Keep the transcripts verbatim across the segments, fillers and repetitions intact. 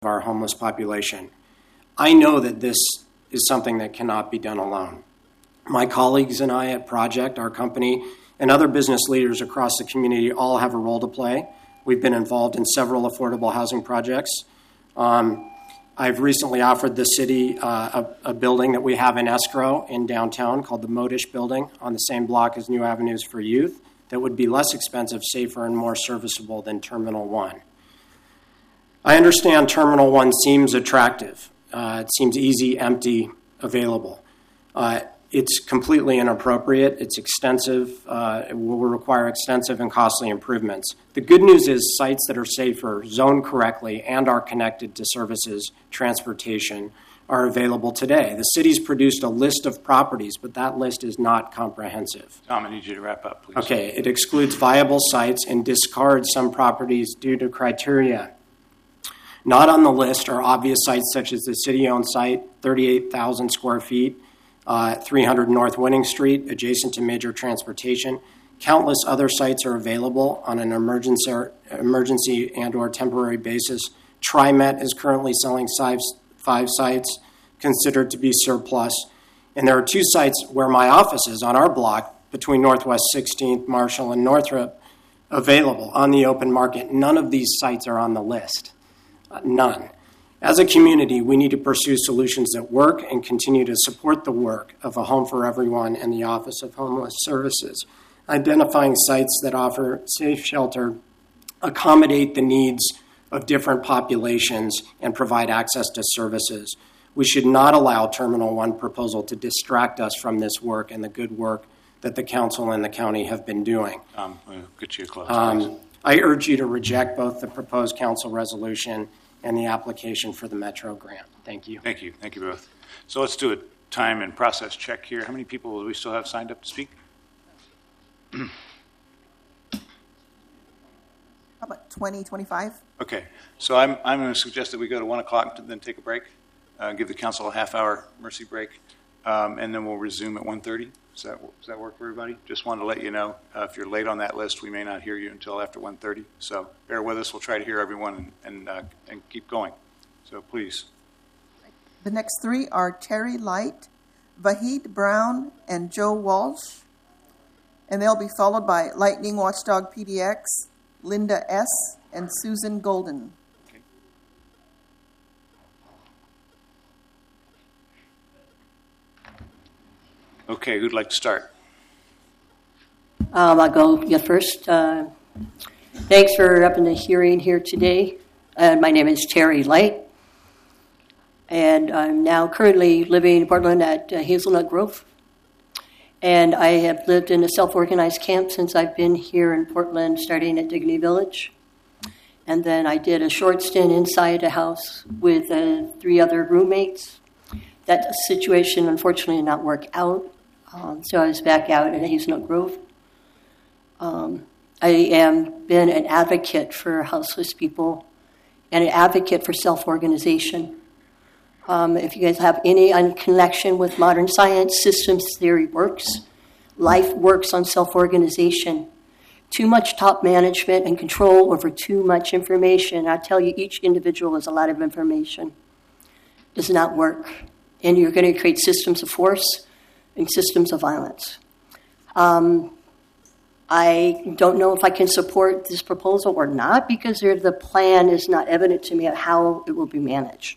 our homeless population. I know that this is something that cannot be done alone. My colleagues and I at Project, our company, and other business leaders across the community all have a role to play. We've been involved in several affordable housing projects. Um, I've recently offered the city uh, a, a building that we have in escrow in downtown called the Modish Building on the same block as New Avenues for Youth that would be less expensive, safer, and more serviceable than Terminal one. I understand Terminal one seems attractive. Uh, it seems easy, empty, available. Uh, it's completely inappropriate. It's extensive. Uh, it will require extensive and costly improvements. The good news is sites that are safer, zoned correctly, and are connected to services, transportation, are available today. The city's produced a list of properties, but that list is not comprehensive. Tom, I need you to wrap up, please. Okay, it excludes viable sites and discards some properties due to criteria. Not on the list are obvious sites such as the city-owned site, thirty-eight thousand square feet, uh, three hundred North Winning Street, adjacent to major transportation. Countless other sites are available on an emergency, emergency and or temporary basis. TriMet is currently selling five, five sites considered to be surplus. And there are two sites where my office is on our block between Northwest sixteenth, Marshall, and Northrop available on the open market. None of these sites are on the list. Uh, none. As a community, we need to pursue solutions that work and continue to support the work of A Home for Everyone and the Office of Homeless Services, identifying sites that offer safe shelter, accommodate the needs of different populations, and provide access to services. We should not allow Terminal one proposal to distract us from this work and the good work that the council and the county have been doing. Um, we'll get you close. Um, I urge you to reject both the proposed council resolution and the application for the Metro grant. Thank you. Thank you. Thank you both. So let's do a time and process check here. How many people do we still have signed up to speak? How about twenty, twenty-five? Okay. So I'm, I'm going to suggest that we go to one o'clock and then take a break, uh, give the council a half-hour mercy break, um, and then we'll resume at one thirty. Does that, does that work for everybody? Just wanted to let you know, uh, if you're late on that list, we may not hear you until after one thirty. So bear with us. We'll try to hear everyone and, and, uh, and keep going. So please. The next three are Terry Light, Vahid Brown, and Joe Walsh. And they'll be followed by Lightning Watchdog P D X, Linda S., and Susan Golden. Okay. Okay, who'd like to start? Um, I'll go yeah, first. Uh, thanks for upping the hearing here today. Uh, my name is Terry Light, and I'm now currently living in Portland at uh, Hazelnut Grove. And I have lived in a self-organized camp since I've been here in Portland, starting at Dignity Village. And then I did a short stint inside a house with uh, three other roommates. That situation, unfortunately, did not work out. Um, so I was back out at Hazelnut Grove. Um, I am been an advocate for houseless people and an advocate for self-organization. Um, if you guys have any connection with modern science, systems theory works. Life works on self-organization. Too much top management and control over too much information. I tell you, each individual has a lot of information. Does not work. And you're going to create systems of force and systems of violence. Um, I don't know if I can support this proposal or not because the plan is not evident to me of how it will be managed.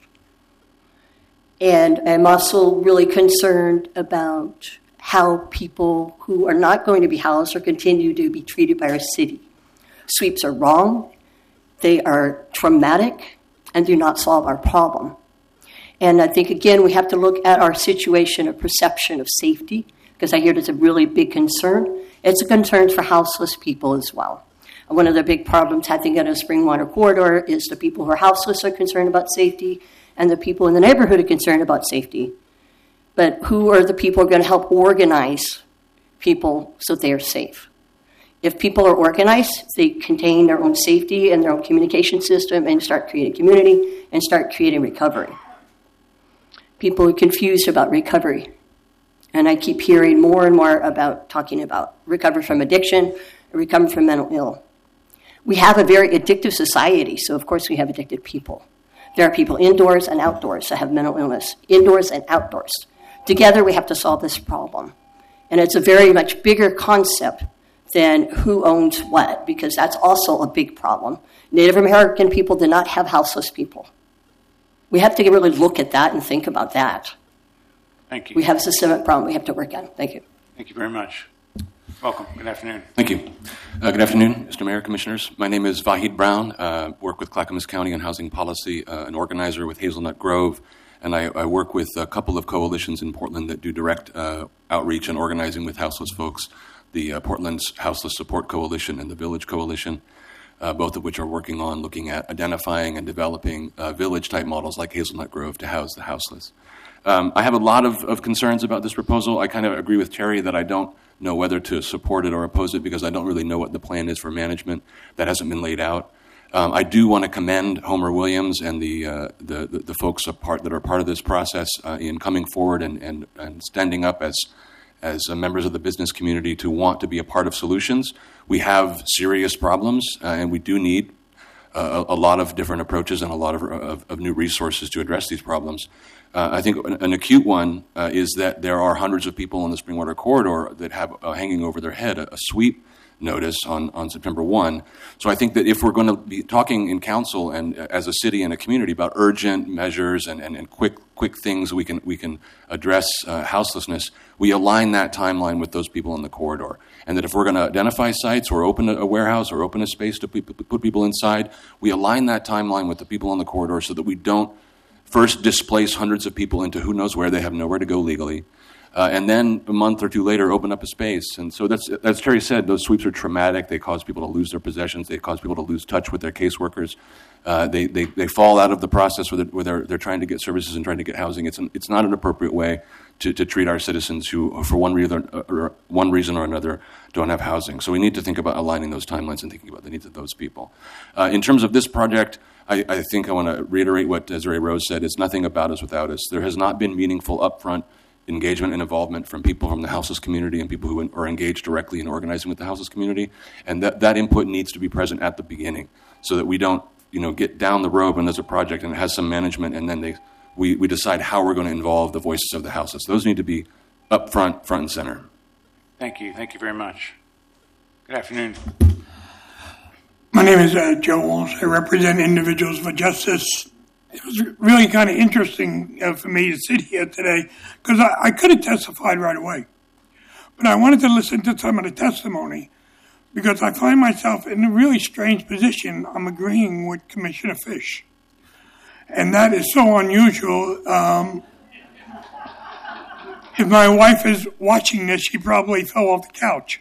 And I'm also really concerned about how people who are not going to be housed or continue to be treated by our city. Sweeps are wrong, they are traumatic, and do not solve our problem. And I think, again, we have to look at our situation of perception of safety, because I hear that's a really big concern. It's a concern for houseless people as well. One of the big problems, I think, in a Springwater corridor is the people who are houseless are concerned about safety, and the people in the neighborhood are concerned about safety. But who are the people who are going to help organize people so they are safe? If people are organized, they contain their own safety and their own communication system and start creating community and start creating recovery. People are confused about recovery. And I keep hearing more and more about talking about recovery from addiction, recovery from mental ill. We have a very addictive society, so of course we have addicted people. There are people indoors and outdoors that have mental illness, indoors and outdoors. Together, we have to solve this problem. And it's a very much bigger concept than who owns what, because that's also a big problem. Native American people did not have houseless people. We have to really look at that and think about that. Thank you. We have a systemic problem we have to work on. Thank you. Thank you very much. Welcome. Good afternoon. Thank you. Uh, good afternoon, Mister Mayor, Commissioners. My name is Vahid Brown. Uh, work with Clackamas County on housing policy, uh, an organizer with Hazelnut Grove, and I, I work with a couple of coalitions in Portland that do direct uh, outreach and organizing with houseless folks, the uh, Portland's Houseless Support Coalition and the Village Coalition, uh, both of which are working on looking at identifying and developing uh, village-type models like Hazelnut Grove to house the houseless. Um, I have a lot of, of concerns about this proposal. I kind of agree with Terry that I don't know whether to support it or oppose it because I don't really know what the plan is for management. That hasn't been laid out. Um, I do want to commend Homer Williams and the, uh, the, the, the folks apart that are part of this process uh, in coming forward and, and, and standing up as, as uh, members of the business community to want to be a part of solutions. We have serious problems, uh, and we do need uh, a, a lot of different approaches and a lot of, of, of new resources to address these problems. Uh, I think an, an acute one uh, is that there are hundreds of people in the Springwater Corridor that have uh, hanging over their head a, a sweep notice on, on September first. So I think that if we're going to be talking in council and uh, as a city and a community about urgent measures and, and, and quick quick things we can we can address uh, houselessness, we align that timeline with those people in the corridor. And that if we're going to identify sites or open a, a warehouse or open a space to pe- put people inside, we align that timeline with the people on the corridor so that we don't first displace hundreds of people into who knows where, they have nowhere to go legally, uh, and then a month or two later open up a space. And so that's, as Terry said, those sweeps are traumatic. They cause people to lose their possessions. They cause people to lose touch with their caseworkers. Uh, they, they they fall out of the process where, they're, where they're, they're trying to get services and trying to get housing. It's an, it's not an appropriate way to, to treat our citizens who, for one reason, or one reason or another, don't have housing. So we need to think about aligning those timelines and thinking about the needs of those people. Uh, in terms of this project, I, I think I want to reiterate what Desiree Rose said. It's nothing about us without us. There has not been meaningful upfront engagement and involvement from people from the houseless community and people who are engaged directly in organizing with the houseless community. And that, that input needs to be present at the beginning so that we don't, you know, get down the road when there's a project and it has some management and then they we, we decide how we're going to involve the voices of the houseless. Those need to be up front, front and center. Thank you. Thank you very much. Good afternoon. My name is uh, Joe Walsh. I represent Individuals for Justice. It was really kind of interesting uh, for me to sit here today because I, I could have testified right away. But I wanted to listen to some of the testimony because I find myself in a really strange position. I'm agreeing with Commissioner Fish. And that is so unusual. Um, if my wife is watching this, she probably fell off the couch.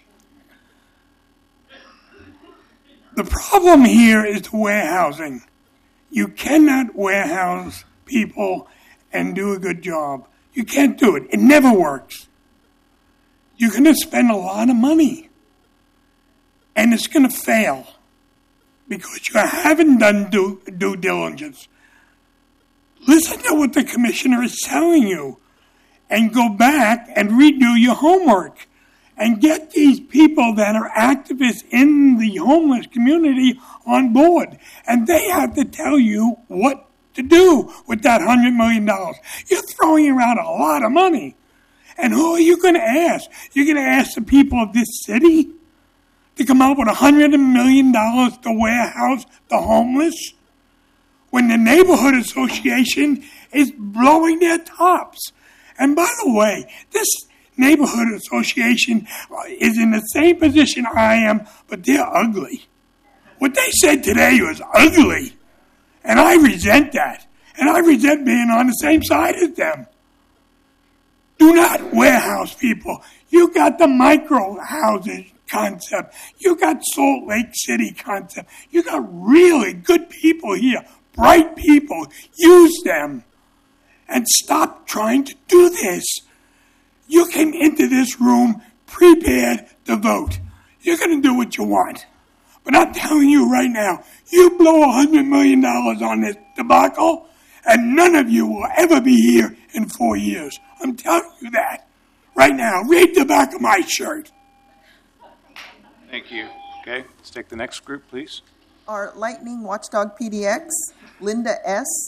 The problem here is the warehousing. You cannot warehouse people and do a good job. You can't do it. It never works. You're going to spend a lot of money. And it's going to fail because you haven't done due, due diligence. Listen to what the commissioner is telling you and go back and redo your homework and get these people that are activists in the homeless community on board. And they have to tell you what to do with that one hundred million dollars. You're throwing around a lot of money. And who are you going to ask? You're going to ask the people of this city to come up with one hundred million dollars to warehouse the homeless when the neighborhood association is blowing their tops. And by the way, this neighborhood association is in the same position I am, but they're ugly. What they said today was ugly. And I resent that. And I resent being on the same side as them. Do not warehouse people. You got the micro houses concept. You got Salt Lake City concept. You got really good people here, bright people. Use them. And stop trying to do this. You came into this room prepared to vote. You're going to do what you want. But I'm telling you right now, you blow one hundred million dollars on this debacle, and none of you will ever be here in four years. I'm telling you that right now. Read the back of my shirt. Thank you. Okay, let's take the next group, please. Our Lightning Watchdog P D X, Linda S.,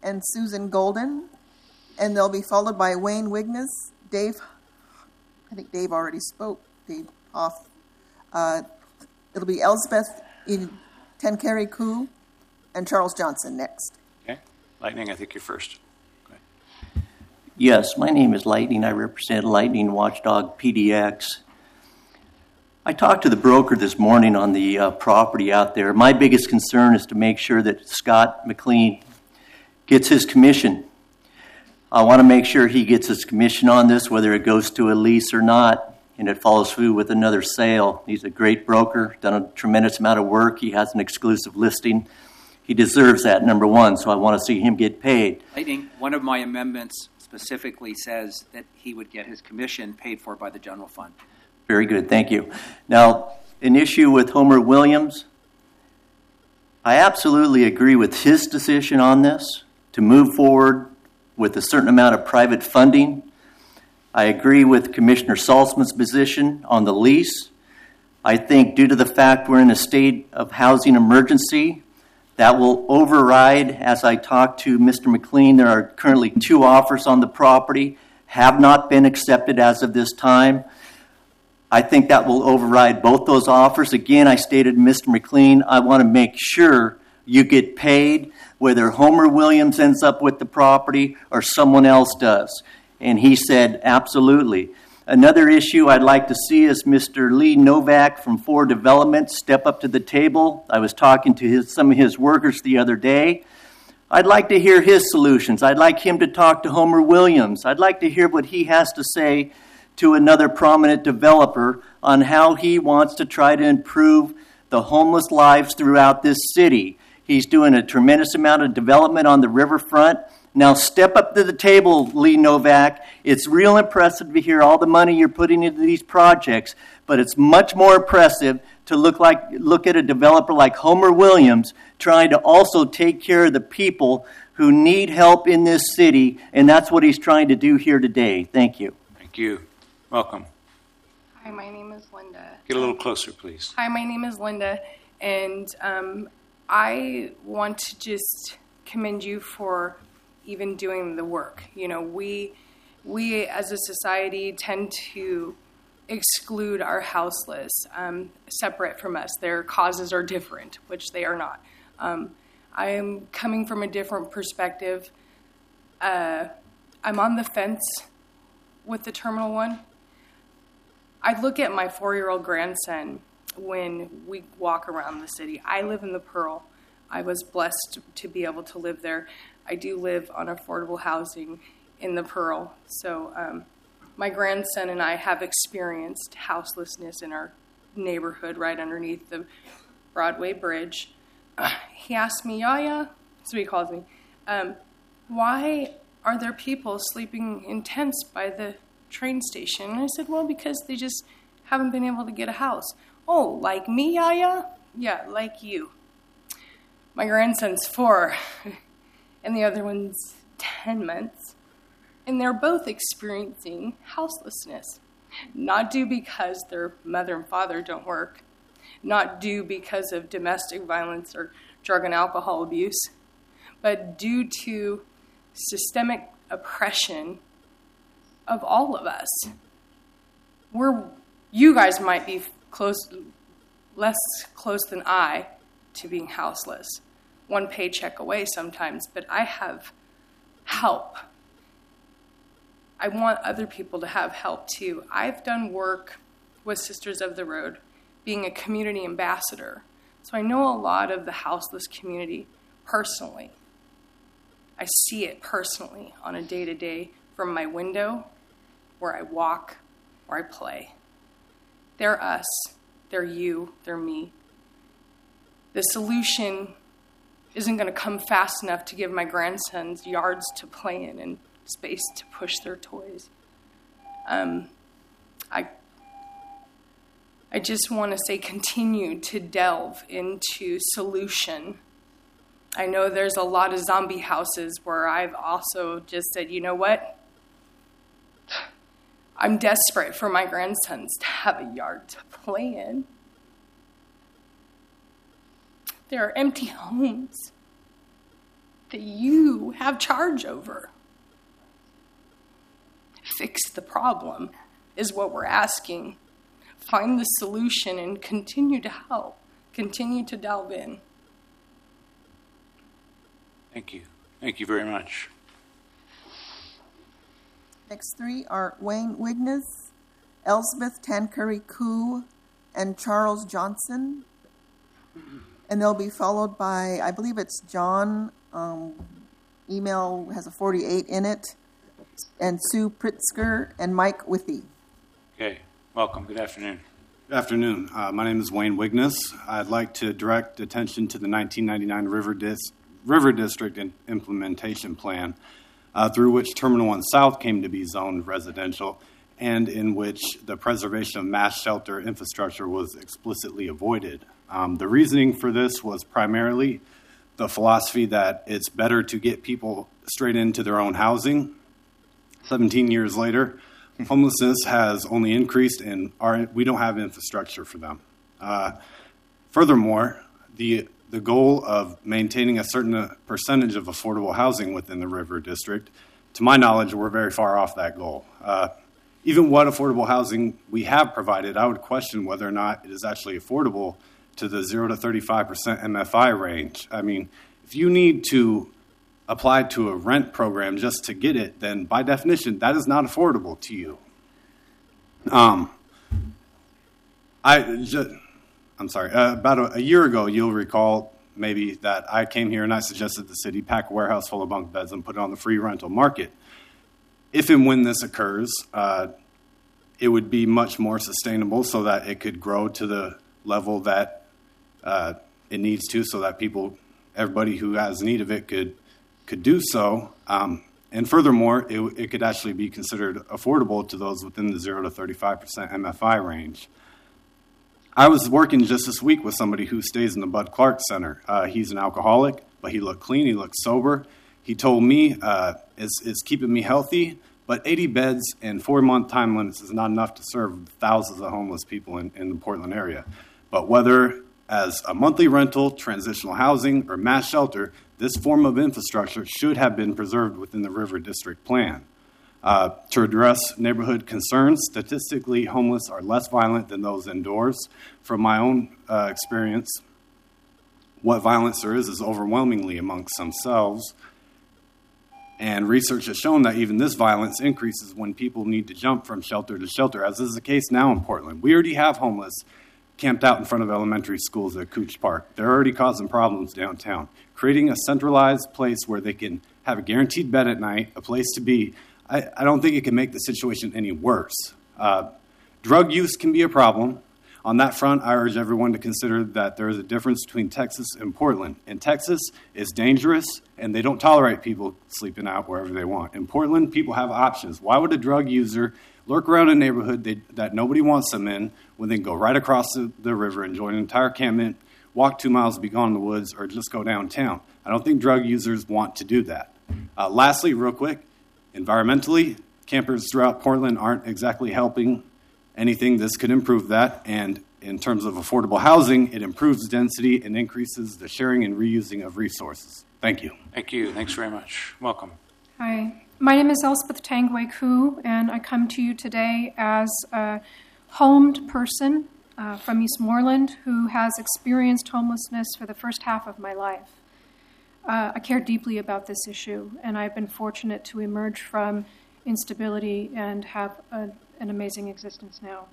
and Susan Golden. And they'll be followed by Wayne Wigness, Dave, I think Dave already spoke, Dave Hoff. Uh, it'll be Elspeth in Tenkeri Koo and Charles Johnson next. Okay. Lightning, I think you're first. Yes, my name is Lightning. I represent Lightning Watchdog P D X. I talked to the broker this morning on the uh, property out there. My biggest concern is to make sure that Scott McLean gets his commission. I want to make sure he gets his commission on this, whether it goes to a lease or not, and it follows through with another sale. He's a great broker, done a tremendous amount of work. He has an exclusive listing. He deserves that, number one, so I want to see him get paid. Lightning, one of my amendments specifically says that he would get his commission paid for by the general fund. Very good, thank you. Now, an issue with Homer Williams, I absolutely agree with his decision on this to move forward with a certain amount of private funding. I agree with Commissioner Saltzman's position on the lease. I think due to the fact we're in a state of housing emergency, that will override, as I talked to Mister McLean, there are currently two offers on the property, have not been accepted as of this time. I think that will override both those offers. Again, I stated, Mister McLean, I want to make sure you get paid, whether Homer Williams ends up with the property or someone else does. And he said, absolutely. Another issue I'd like to see is Mister Lee Novak from Ford Development step up to the table. I was talking to his, some of his workers the other day. I'd like to hear his solutions. I'd like him to talk to Homer Williams. I'd like to hear what he has to say to another prominent developer on how he wants to try to improve the homeless lives throughout this city. He's doing a tremendous amount of development on the riverfront. Now step up to the table, Lee Novak. It's real impressive to hear all the money you're putting into these projects, but it's much more impressive to look like look at a developer like Homer Williams trying to also take care of the people who need help in this city, and that's what he's trying to do here today. Thank you. Thank you. Welcome. Hi, my name is Linda. Get a little closer, please. Hi, my name is Linda, and um, I want to just commend you for even doing the work. You know, we we as a society tend to exclude our houseless, um, separate from us. Their causes are different, which they are not. Um, I am coming from a different perspective. Uh, I'm on the fence with the Terminal One. I look at my four-year-old grandson when we walk around the city. I live in the Pearl. I was blessed to be able to live there. I do live on affordable housing in the Pearl. So um, my grandson and I have experienced houselessness in our neighborhood right underneath the Broadway Bridge. Uh, he asked me, Yaya, that's what he calls me, um, why are there people sleeping in tents by the train station? And I said, well, because they just haven't been able to get a house. Oh, like me, Yaya? Yeah, like you. My grandson's four, and the other one's ten months. And they're both experiencing houselessness. Not due because their mother and father don't work. Not due because of domestic violence or drug and alcohol abuse. But due to systemic oppression of all of us. We're, you guys might be close, less close than I to being houseless. One paycheck away sometimes, but I have help. I want other people to have help too. I've done work with Sisters of the Road, being a community ambassador. So I know a lot of the houseless community personally. I see it personally on a day-to-day from my window, where I walk, where I play. They're us, they're you, they're me. The solution isn't going to come fast enough to give my grandsons yards to play in and space to push their toys. Um, I, I just want to say continue to delve into solution. I know there's a lot of zombie houses where I've also just said, you know what? I'm desperate for my grandsons to have a yard to play in. There are empty homes. that you have charge over. Fix the problem is what we're asking. Find the solution and continue to help. Continue to delve in. Thank you. Thank you very much. Next three are Wayne Wignes, Elsbeth Tancurry Koo, and Charles Johnson. And they'll be followed by, I believe it's John, um, email has a forty-eight in it, and Sue Pritzker and Mike Withy. Okay, welcome. Good afternoon. Good afternoon. Uh, my name is Wayne Wignes. I'd like to direct attention to the nineteen ninety-nine River, Dis- River District in- Implementation Plan, uh, through which Terminal one South came to be zoned residential, and in which the preservation of mass shelter infrastructure was explicitly avoided. Um, the reasoning for this was primarily the philosophy that it's better to get people straight into their own housing. seventeen years later, homelessness has only increased, and our, we don't have infrastructure for them. Uh, furthermore, the the goal of maintaining a certain percentage of affordable housing within the River District, to my knowledge, we're very far off that goal. Uh, even what affordable housing we have provided, I would question whether or not it is actually affordable to the zero to thirty-five percent M F I range. I mean, if you need to apply to a rent program just to get it, then by definition, that is not affordable to you. Um, I just, I'm sorry, uh, about a, a year ago, you'll recall maybe that I came here and I suggested the city pack a warehouse full of bunk beds and put it on the free rental market. If and when this occurs, uh, it would be much more sustainable so that it could grow to the level that uh, it needs to, so that people, everybody who has need of it could could do so. Um, and furthermore, it, it could actually be considered affordable to those within the zero to thirty-five percent M F I range. I was working just this week with somebody who stays in the Bud Clark Center. Uh, he's an alcoholic, but he looked clean, he looked sober. He told me uh, it's, it's keeping me healthy, but eighty beds and four-month time limits is not enough to serve thousands of homeless people in, in the Portland area. But whether as a monthly rental, transitional housing, or mass shelter, this form of infrastructure should have been preserved within the River District Plan. Uh, to address neighborhood concerns, statistically, homeless are less violent than those indoors. From my own uh, experience, what violence there is is overwhelmingly amongst themselves. And research has shown that even this violence increases when people need to jump from shelter to shelter, as is the case now in Portland. We already have homeless camped out in front of elementary schools at Cooch Park. They're already causing problems downtown. Creating a centralized place where they can have a guaranteed bed at night, a place to be, I, I don't think it can make the situation any worse. Uh, drug use can be a problem. On that front, I urge everyone to consider that there is a difference between Texas and Portland. In Texas, it's dangerous, and they don't tolerate people sleeping out wherever they want. In Portland, people have options. Why would a drug user lurk around a neighborhood they, that nobody wants them in when they can go right across the, the river and join an entire encampment, walk two miles, be gone in the woods, or just go downtown? I don't think drug users want to do that. Uh, lastly, real quick, environmentally, campers throughout Portland aren't exactly helping anything. This could improve that. And in terms of affordable housing, it improves density and increases the sharing and reusing of resources. Thank you. Thank you. Thanks very much. Welcome. Hi. My name is Elspeth Tangway Koo, and I come to you today as a homed person uh, from Eastmoreland who has experienced homelessness for the first half of my life. Uh, I care deeply about this issue, and I've been fortunate to emerge from instability and have a, an amazing existence now.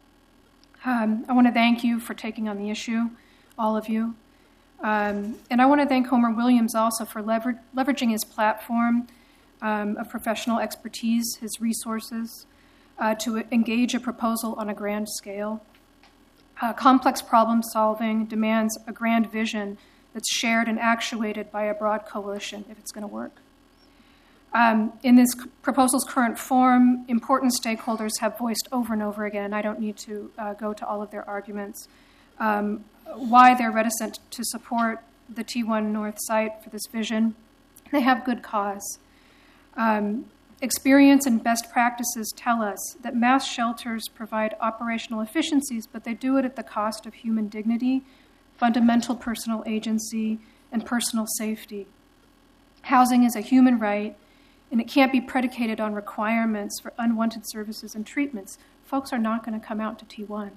Um, I want to thank you for taking on the issue, all of you. Um, and I want to thank Homer Williams also for lever- leveraging his platform Um, of professional expertise, his resources, uh, to engage a proposal on a grand scale. Uh, complex problem solving demands a grand vision that's shared and actuated by a broad coalition if it's going to work. Um, in this c- proposal's current form, important stakeholders have voiced over and over again, and I don't need to uh, go to all of their arguments, um, why they're reticent to support the T one North site for this vision. They have good cause. Um, experience and best practices tell us that mass shelters provide operational efficiencies, but they do it at the cost of human dignity, fundamental personal agency, and personal safety. Housing is a human right, and it can't be predicated on requirements for unwanted services and treatments. Folks are not going to come out to T one.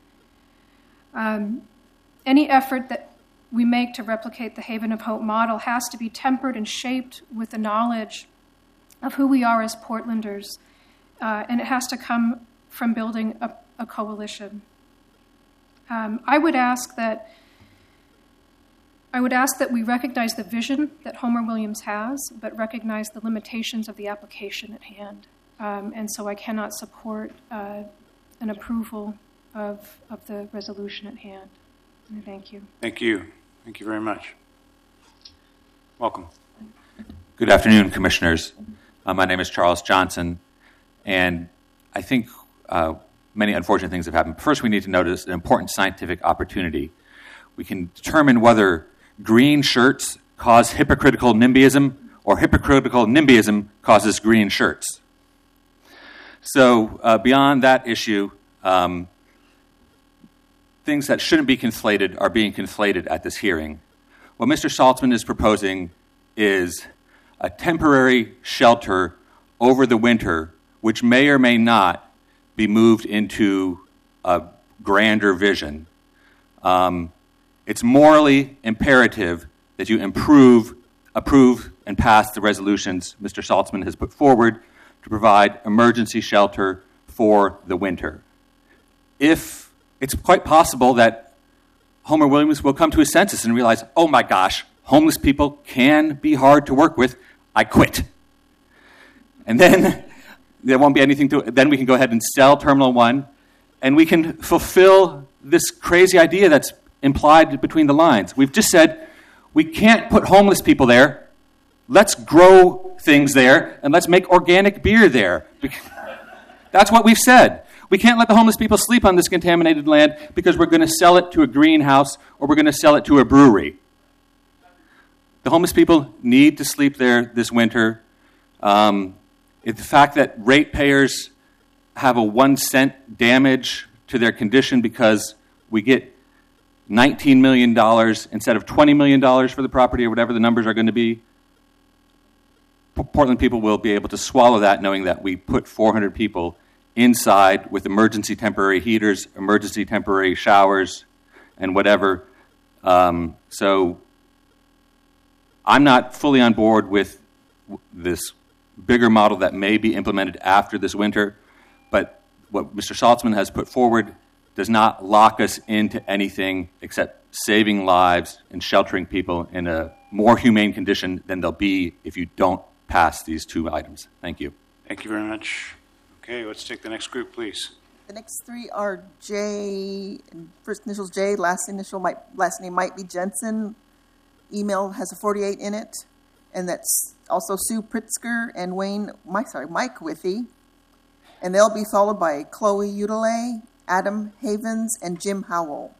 Um, any effort that we make to replicate the Haven of Hope model has to be tempered and shaped with the knowledge of who we are as Portlanders, uh, and it has to come from building a, a coalition. Um, I would ask that I would ask that we recognize the vision that Homer Williams has, but recognize the limitations of the application at hand. Um, and so I cannot support uh, an approval of, of the resolution at hand. And thank you. Thank you. Thank you very much. Welcome. Good afternoon, Commissioners. Uh, my name is Charles Johnson, and I think uh, many unfortunate things have happened. First, we need to notice an important scientific opportunity. We can determine whether green shirts cause hypocritical NIMBYism or hypocritical NIMBYism causes green shirts. So uh, beyond that issue, um, things that shouldn't be conflated are being conflated at this hearing. What Mister Saltzman is proposing is a temporary shelter over the winter, which may or may not be moved into a grander vision. Um, it's morally imperative that you improve, approve, and pass the resolutions Mister Saltzman has put forward to provide emergency shelter for the winter. If it's quite possible that Homer Williams will come to his senses and realize, oh my gosh, homeless people can be hard to work with, I quit. And then there won't be anything to, then we can go ahead and sell Terminal one, and we can fulfill this crazy idea that's implied between the lines. We've just said, we can't put homeless people there. Let's grow things there, and let's make organic beer there. That's what we've said. We can't let the homeless people sleep on this contaminated land because we're going to sell it to a greenhouse or we're going to sell it to a brewery. The homeless people need to sleep there this winter. Um, it, the fact that ratepayers have a one cent damage to their condition because we get nineteen million dollars instead of twenty million dollars for the property or whatever the numbers are going to be, Portland people will be able to swallow that knowing that we put four hundred people inside with emergency temporary heaters, emergency temporary showers, and whatever. Um, so I'm not fully on board with this bigger model that may be implemented after this winter, but what Mister Saltzman has put forward does not lock us into anything except saving lives and sheltering people in a more humane condition than they'll be if you don't pass these two items. Thank you. Thank you very much. Okay, let's take the next group, please. The next three are J, first initials J, last initial might, last name might be Jensen. Email has a forty-eight in it, and that's also Sue Pritzker and Wayne, Mike, sorry, Mike Withy. And they'll be followed by Chloe Udele, Adam Havens, and Jim Howell.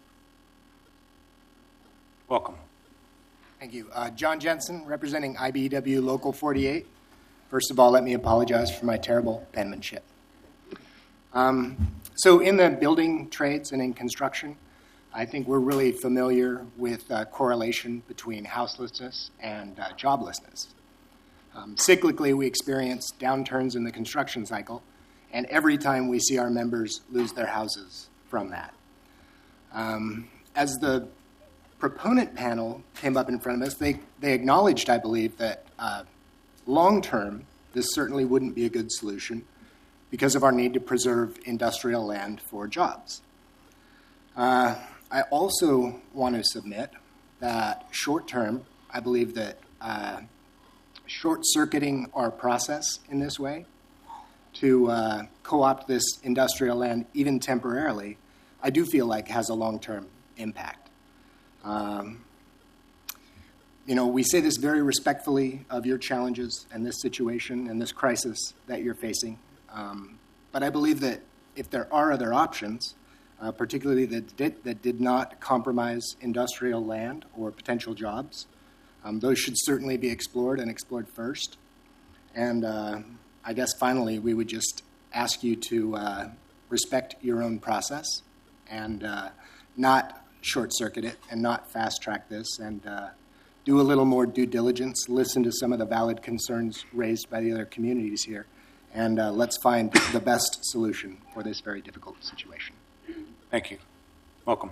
Welcome. Thank you. Uh, John Jensen, representing I B E W Local forty-eight. First of all, let me apologize for my terrible penmanship. Um, so in the building trades and in construction, I think we're really familiar with uh, correlation between houselessness and uh, joblessness. Um, cyclically, we experience downturns in the construction cycle, and every time we see our members lose their houses from that. Um, as the proponent panel came up in front of us, they, they acknowledged, I believe, that uh, long-term, this certainly wouldn't be a good solution because of our need to preserve industrial land for jobs. Uh, I also want to submit that short-term, I believe that uh, short-circuiting our process in this way to uh, co-opt this industrial land even temporarily, I do feel like has a long-term impact. Um, you know, we say this very respectfully of your challenges and this situation and this crisis that you're facing. Um, but I believe that if there are other options, uh, particularly that did, that did not compromise industrial land or potential jobs, um, those should certainly be explored and explored first. And uh, I guess finally, we would just ask you to uh, respect your own process and uh, not short-circuit it and not fast-track this, and uh, do a little more due diligence, listen to some of the valid concerns raised by the other communities here, and uh, let's find the best solution for this very difficult situation. Thank you. Welcome.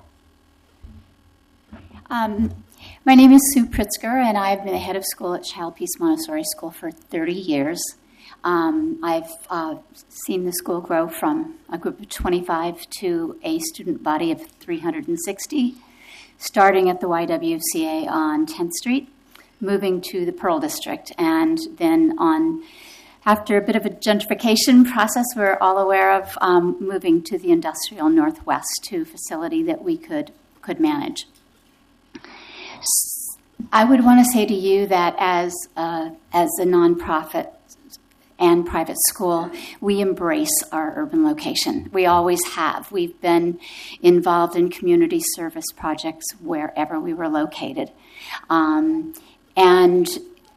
Um, my name is Sue Pritzker, and I've been the head of school at Child Peace Montessori School for thirty years. Um, I've uh, seen the school grow from a group of twenty-five to a student body of three hundred sixty, starting at the Y W C A on tenth Street, moving to the Pearl District, and then on, after a bit of a gentrification process we're all aware of, um, moving to the Industrial Northwest two facility that we could, could manage. I would want to say to you that as a, as a nonprofit and private school, we embrace our urban location. We always have. We've been involved in community service projects wherever we were located. Um, and,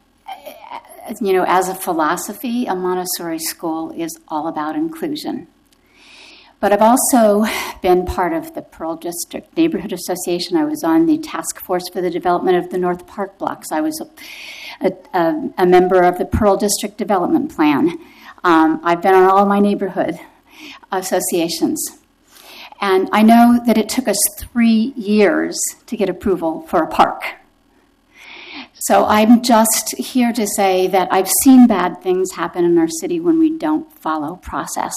you know, as a philosophy, a Montessori school is all about inclusion. But I've also been part of the Pearl District Neighborhood Association. I was on the task force for the development of the North Park blocks. I was a, a, a member of the Pearl District Development Plan. Um, I've been on all my neighborhood associations. And I know that it took us three years to get approval for a park. So I'm just here to say that I've seen bad things happen in our city when we don't follow process.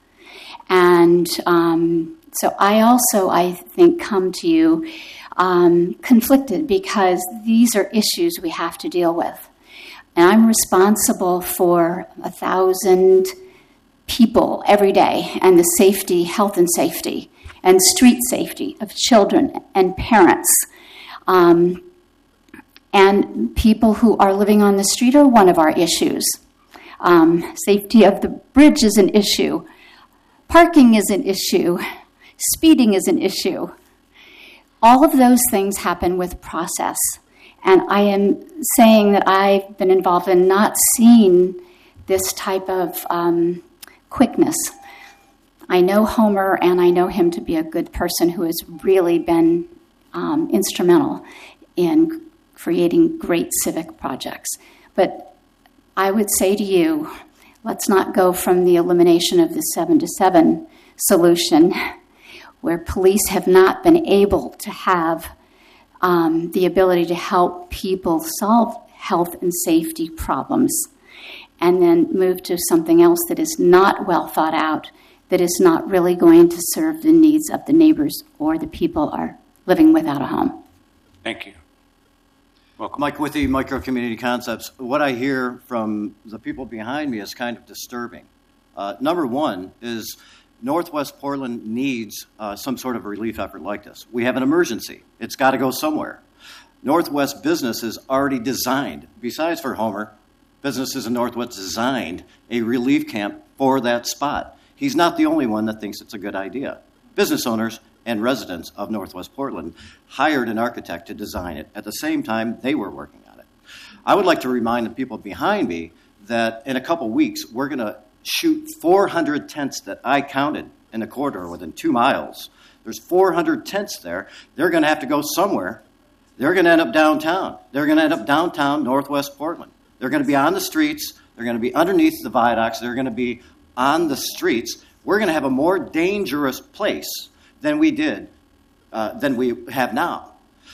And um, so I also, I think, come to you um, conflicted because these are issues we have to deal with. And I'm responsible for a thousand people every day and the safety, health and safety, and street safety of children and parents. Um, and people who are living on the street are one of our issues. Um, safety of the bridge is an issue. Parking is an issue. Speeding is an issue. All of those things happen with process. And I am saying that I've been involved in not seeing this type of um, quickness. I know Homer, and I know him to be a good person who has really been um, instrumental in creating great civic projects. But I would say to you, let's not go from the elimination of the seven to seven solution, where police have not been able to have um, the ability to help people solve health and safety problems, and then move to something else that is not well thought out, that is not really going to serve the needs of the neighbors or the people are living without a home. Thank you. Welcome. Mike with the Micro Community Concepts. What I hear from the people behind me is kind of disturbing. Uh, number one is Northwest Portland needs uh, some sort of relief effort like this. We have an emergency. It's got to go somewhere. Northwest Business is already designed, besides for Homer, businesses in Northwest designed a relief camp for that spot. He's not the only one that thinks it's a good idea. Business owners and residents of Northwest Portland hired an architect to design it. At the same time, they were working on it. I would like to remind the people behind me that in a couple weeks, we're going to shoot four hundred tents that I counted in the corridor within two miles. There's four hundred tents there. They're going to have to go somewhere. They're going to end up downtown. They're going to end up downtown Northwest Portland. They're going to be on the streets. They're going to be underneath the viaducts. They're going to be on the streets. We're going to have a more dangerous place than we did, uh, than we have now.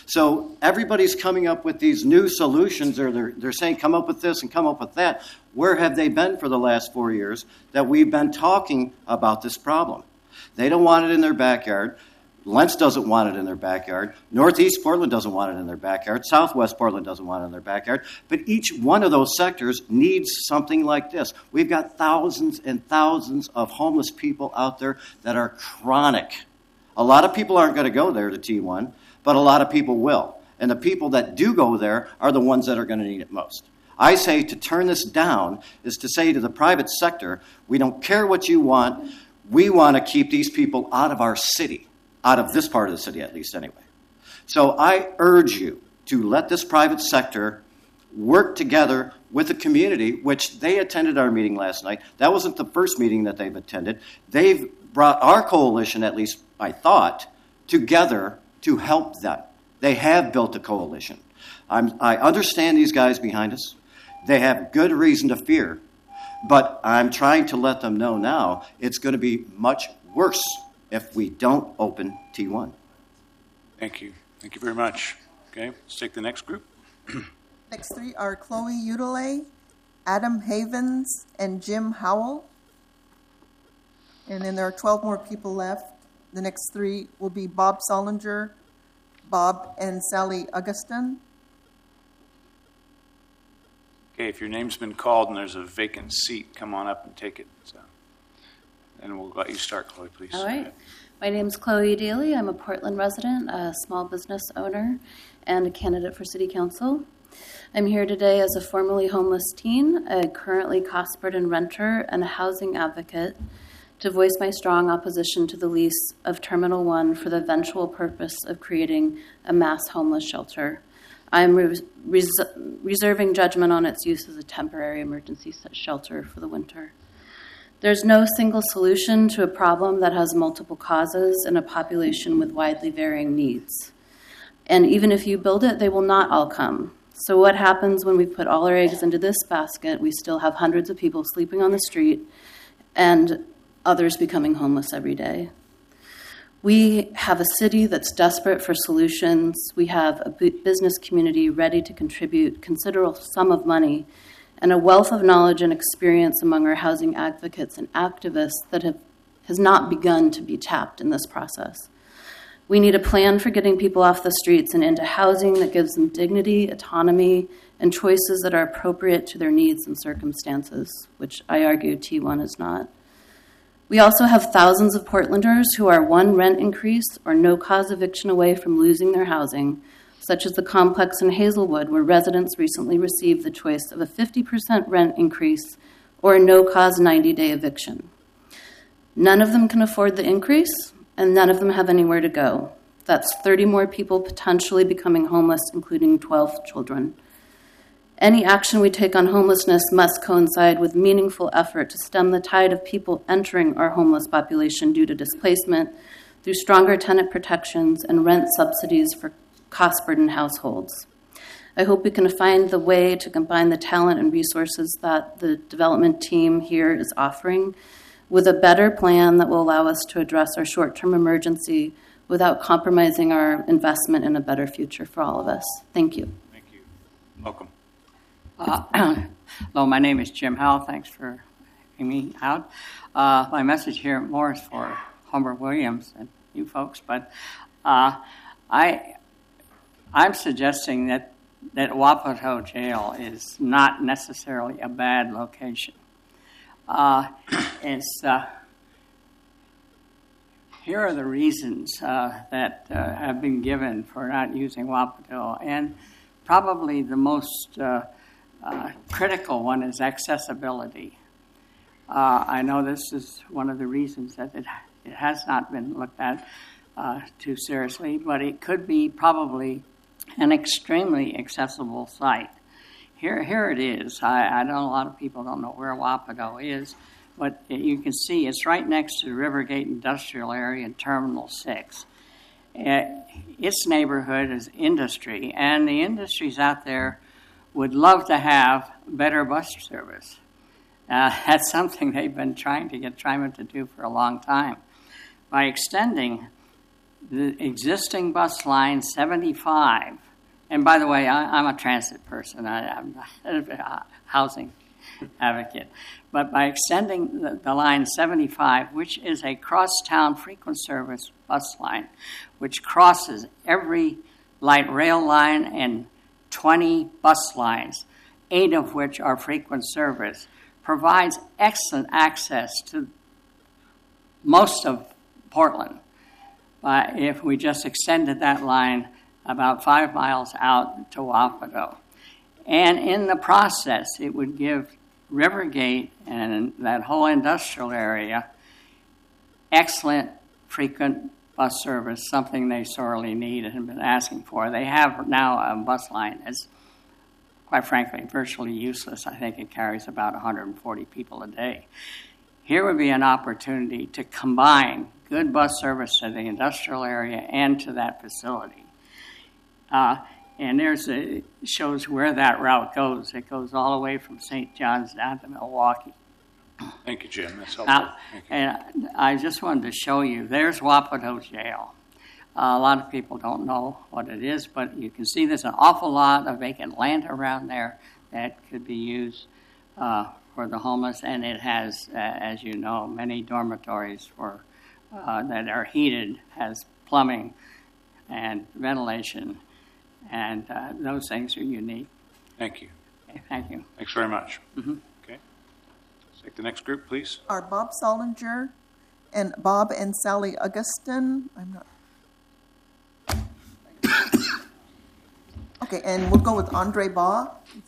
So everybody's coming up with these new solutions, or they're, they're saying, come up with this and come up with that. Where have they been for the last four years that we've been talking about this problem? They don't want it in their backyard. Lentz doesn't want it in their backyard. Northeast Portland doesn't want it in their backyard. Southwest Portland doesn't want it in their backyard. But each one of those sectors needs something like this. We've got thousands and thousands of homeless people out there that are chronic. A lot of people aren't going to go there to T one, but a lot of people will. And the people that do go there are the ones that are going to need it most. I say to turn this down is to say to the private sector, we don't care what you want. We want to keep these people out of our city, out of this part of the city at least anyway. So I urge you to let this private sector work together with the community, which they attended our meeting last night. That wasn't the first meeting that they've attended. They've brought our coalition, at least I thought, together to help them. They have built a coalition. I'm, I understand these guys behind us. They have good reason to fear. But I'm trying to let them know now it's going to be much worse if we don't open T one. Thank you. Thank you very much. Okay, let's take the next group. Next three are Chloe Udele, Adam Havens, and Jim Howell. And then there are twelve more people left. The next three will be Bob Solinger, Bob and Sally Augustin. Okay, if your name's been called and there's a vacant seat, come on up and take it. So, and we'll let you start, Chloe, please. All right. My name's Chloe Daly. I'm a Portland resident, a small business owner, and a candidate for city council. I'm here today as a formerly homeless teen, a currently cost burden renter, and a housing advocate to voice my strong opposition to the lease of Terminal one for the eventual purpose of creating a mass homeless shelter. I'm res- res- reserving judgment on its use as a temporary emergency shelter for the winter. There's no single solution to a problem that has multiple causes in a population with widely varying needs. And even if you build it, they will not all come. So what happens when we put all our eggs into this basket? We still have hundreds of people sleeping on the street and others becoming homeless every day. We have a city that's desperate for solutions. We have a business community ready to contribute considerable sum of money and a wealth of knowledge and experience among our housing advocates and activists that have, has not begun to be tapped in this process. We need a plan for getting people off the streets and into housing that gives them dignity, autonomy, and choices that are appropriate to their needs and circumstances, which I argue T one is not. We also have thousands of Portlanders who are one rent increase or no-cause eviction away from losing their housing, such as the complex in Hazelwood, where residents recently received the choice of a fifty percent rent increase or a no-cause ninety-day eviction. None of them can afford the increase, and none of them have anywhere to go. That's thirty more people potentially becoming homeless, including twelve children. Any action we take on homelessness must coincide with meaningful effort to stem the tide of people entering our homeless population due to displacement through stronger tenant protections and rent subsidies for cost-burdened households. I hope we can find the way to combine the talent and resources that the development team here is offering with a better plan that will allow us to address our short-term emergency without compromising our investment in a better future for all of us. Thank you. Thank you. Welcome. Uh, hello, my name is Jim Howell. Thanks for having me out. Uh, my message here more is for Homer Williams and you folks, but uh, I, I'm suggesting that, that Wapato Jail is not necessarily a bad location. Uh, it's, uh, here are the reasons uh, that uh, have been given for not using Wapato, and probably the most uh, Uh, critical one is accessibility. Uh, I know this is one of the reasons that it, it has not been looked at uh, too seriously, but it could be probably an extremely accessible site. Here, here it is. I, I know a lot of people don't know where Wapato is, but you can see it's right next to the Rivergate Industrial Area in Terminal six. Uh, its neighborhood is industry, and the industries out there would love to have better bus service. Uh, that's something they've been trying to get TriMet to do for a long time. By extending the existing bus line seventy-five, and by the way, I, I'm a transit person, I, I'm a housing advocate, but by extending the, the line seventy-five, which is a cross-town frequent service bus line, which crosses every light rail line and twenty bus lines, eight of which are frequent service, provides excellent access to most of Portland. But if we just extended that line about five miles out to Wapato, and in the process, it would give Rivergate and that whole industrial area excellent frequent bus service, something they sorely need and have been asking for. They have now a bus line that's, quite frankly, virtually useless. I think it carries about one hundred forty people a day. Here would be an opportunity to combine good bus service to the industrial area and to that facility. Uh, And there's a, it shows where that route goes. It goes all the way from Saint John's down to Milwaukee. Thank you, Jim. That's helpful. Now, Thank you. and I just wanted to show you, there's Wapato Jail. Uh, a lot of people don't know what it is, but you can see there's an awful lot of vacant land around there that could be used uh, for the homeless, and it has, uh, as you know, many dormitories for uh, that are heated, has plumbing and ventilation, and uh, those things are unique. Thank you. Okay, thank you. Thanks very much. Mm-hmm. Okay. Let's take the next group, please. Are Bob Solinger and Bob and Sally Augustin. I'm not. Okay, and we'll go with Andre Baugh.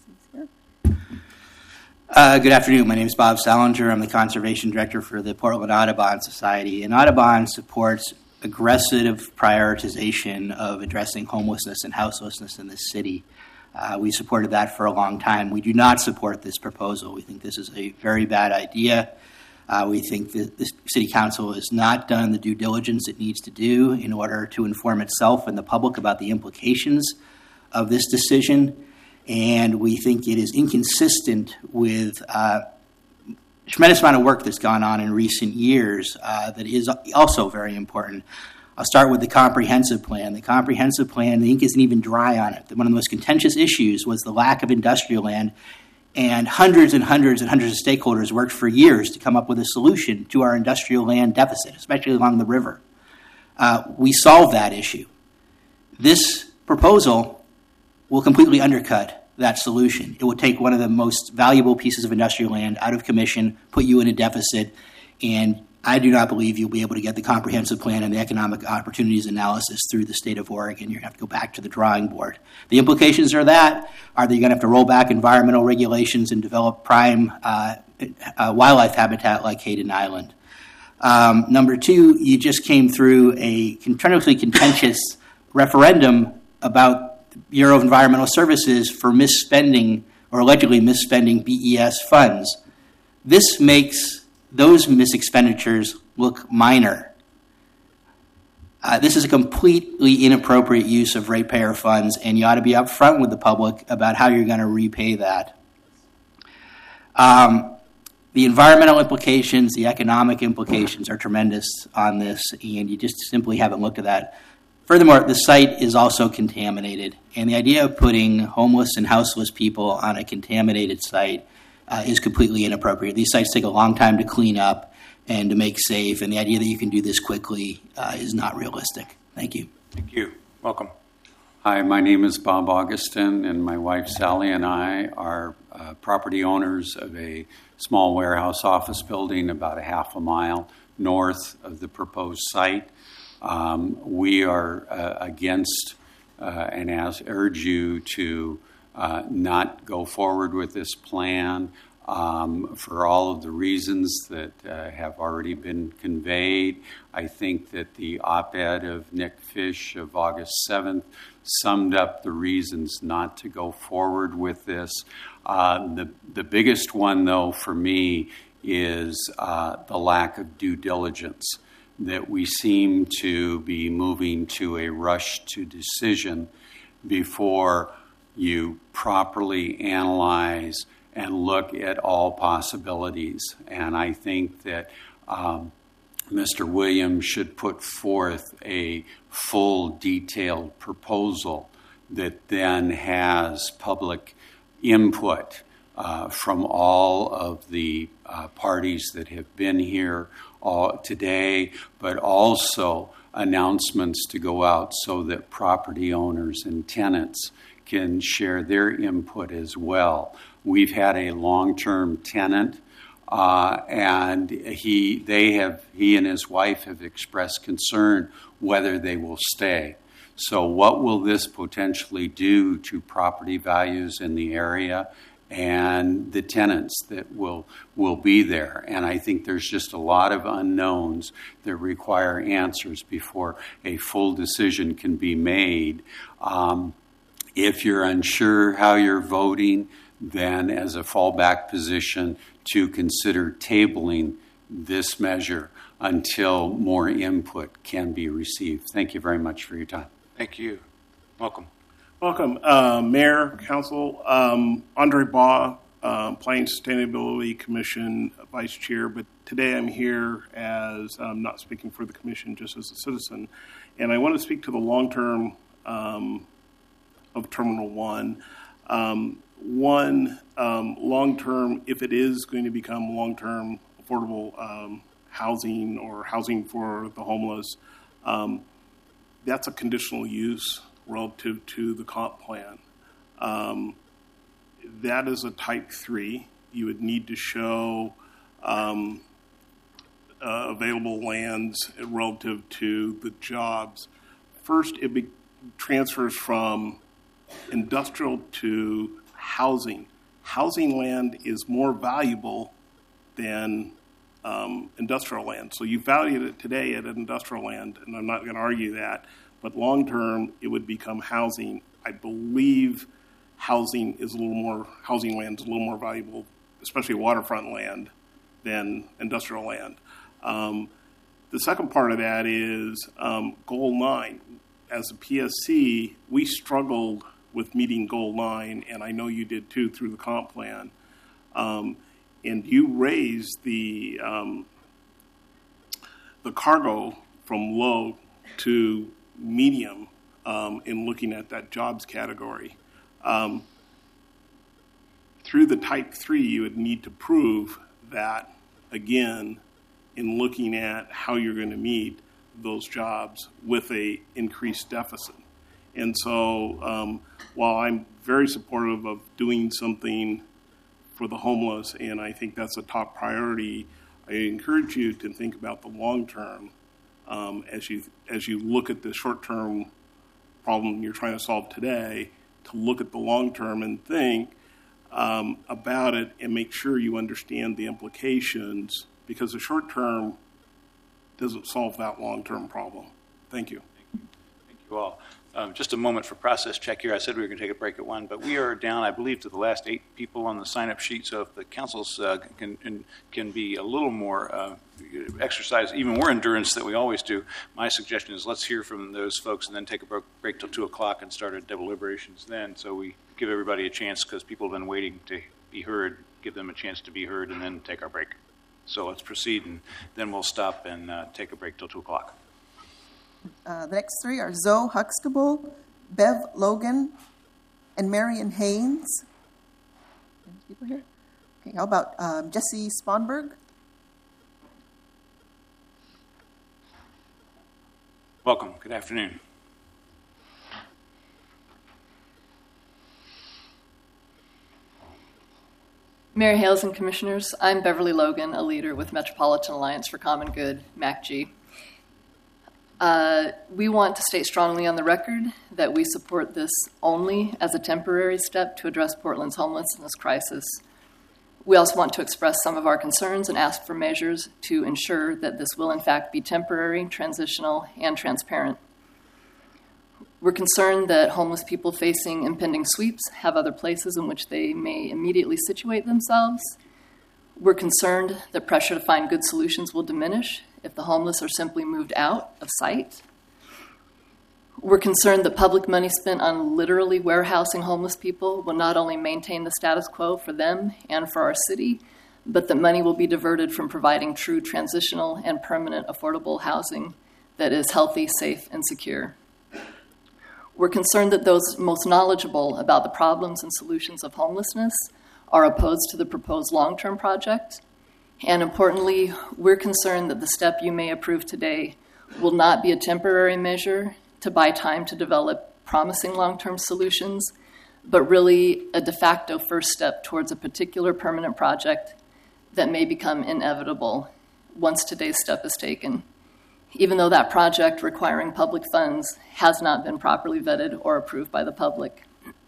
Uh, good afternoon. My name is Bob Salinger. I'm the Conservation Director for the Portland Audubon Society. And Audubon supports aggressive prioritization of addressing homelessness and houselessness in this city. Uh, we supported that for a long time. We do not support this proposal. We think this is a very bad idea. Uh, we think that the City Council has not done the due diligence it needs to do in order to inform itself and the public about the implications of this decision. And we think it is inconsistent with uh, a tremendous amount of work that's gone on in recent years uh, that is also very important. I'll start with the comprehensive plan. The comprehensive plan, the ink isn't even dry on it. One of the most contentious issues was the lack of industrial land, and hundreds and hundreds and hundreds of stakeholders worked for years to come up with a solution to our industrial land deficit, especially along the river. Uh, we solved that issue. This proposal will completely undercut that solution. It will take one of the most valuable pieces of industrial land out of commission, put you in a deficit, and I do not believe you'll be able to get the comprehensive plan and the economic opportunities analysis through the state of Oregon. You're going to have to go back to the drawing board. The implications are that, are that you're going to have to roll back environmental regulations and develop prime uh, uh, wildlife habitat like Hayden Island. Um, number two, you just came through a tremendously contentious referendum about the Bureau of Environmental Services for misspending or allegedly misspending B E S funds. This makes those misexpenditures look minor. Uh, this is a completely inappropriate use of ratepayer funds, and you ought to be upfront with the public about how you're going to repay that. Um, the environmental implications, the economic implications are tremendous on this, and you just simply haven't looked at that. Furthermore, the site is also contaminated, and the idea of putting homeless and houseless people on a contaminated site uh, is completely inappropriate. These sites take a long time to clean up and to make safe, and the idea that you can do this quickly uh, is not realistic. Thank you. Thank you. Welcome. Hi, my name is Bob Augustin, and my wife Sally and I are uh, property owners of a small warehouse office building about a half a mile north of the proposed site. Um, we are uh, against uh, and as urge you to uh, not go forward with this plan um, for all of the reasons that uh, have already been conveyed. I think that the op-ed of Nick Fish of August seventh summed up the reasons not to go forward with this. Uh, the, the biggest one, though, for me is uh, the lack of due diligence, that we seem to be moving to a rush to decision before you properly analyze and look at all possibilities. And I think that um, Mister Williams should put forth a full, detailed proposal that then has public input uh, from all of the uh, parties that have been here all today, but also announcements to go out so that property owners and tenants can share their input as well. We've had a long-term tenant, uh, and he, they have, he and his wife have expressed concern whether they will stay. So, what will this potentially do to property values in the area and the tenants that will will be there? And I think there's just a lot of unknowns that require answers before a full decision can be made. Um, if you're unsure how you're voting, then as a fallback position to consider tabling this measure until more input can be received. Thank you very much for your time. Thank you. Welcome. Welcome, uh, Mayor, Council. Um, Andre Baugh, um, Planning Sustainability Commission Vice Chair, but today I'm here as um, not speaking for the Commission, just as a citizen. And I want to speak to the long-term um, of Terminal one. Um, one, um, long-term, if it is going to become long-term affordable um, housing or housing for the homeless, um, that's a conditional use relative to the comp plan. Um, that is a type three. You would need to show um, uh, available lands relative to the jobs. First, it be- transfers from industrial to housing. Housing land is more valuable than um, industrial land. So you valued it today at industrial land, and I'm not going to argue that. But long term, it would become housing. I believe housing is a little more, housing land is a little more valuable, especially waterfront land, than industrial land. Um, the second part of that is um, Goal nine. As a P S C, we struggled with meeting Goal nine, and I know you did too through the comp plan. Um, and you raised the um, the cargo from low to medium um, in looking at that jobs category. Um, through the type three, you would need to prove that, again, in looking at how you're going to meet those jobs with a increased deficit. And so um, while I'm very supportive of doing something for the homeless, and I think that's a top priority, I encourage you to think about the long term um, as you as you look at the short term problem you're trying to solve today, to look at the long term and think um, about it and make sure you understand the implications, because the short term doesn't solve that long term problem. Thank you. Thank you all. Um, just a moment for process check here. I said we were going to take a break at one, but we are down, I believe, to the last eight people on the sign-up sheet. So if the councils uh, can, can can be a little more uh, exercise, even more endurance than we always do, my suggestion is let's hear from those folks and then take a break, break till two o'clock and start our deliberations then. So we give everybody a chance, because people have been waiting to be heard. Give them a chance to be heard, and then take our break. So let's proceed, and then we'll stop and uh, take a break till two o'clock. Uh, the next three are Zoe Huxtable, Bev Logan, and Marion Haynes. Any people here? Okay, how about um, Jesse Sponberg? Welcome. Good afternoon. Mayor Hales and Commissioners, I'm Beverly Logan, a leader with Metropolitan Alliance for Common Good, M A C G. Uh, we want to state strongly on the record that we support this only as a temporary step to address Portland's homelessness crisis. We also want to express some of our concerns and ask for measures to ensure that this will in fact be temporary, transitional, and transparent. We're concerned that homeless people facing impending sweeps have other places in which they may immediately situate themselves. We're concerned that pressure to find good solutions will diminish if the homeless are simply moved out of sight. We're concerned that public money spent on literally warehousing homeless people will not only maintain the status quo for them and for our city, but that money will be diverted from providing true transitional and permanent affordable housing that is healthy, safe, and secure. We're concerned that those most knowledgeable about the problems and solutions of homelessness are opposed to the proposed long-term project. And importantly, we're concerned that the step you may approve today will not be a temporary measure to buy time to develop promising long-term solutions, but really a de facto first step towards a particular permanent project that may become inevitable once today's step is taken, even though that project requiring public funds has not been properly vetted or approved by the public.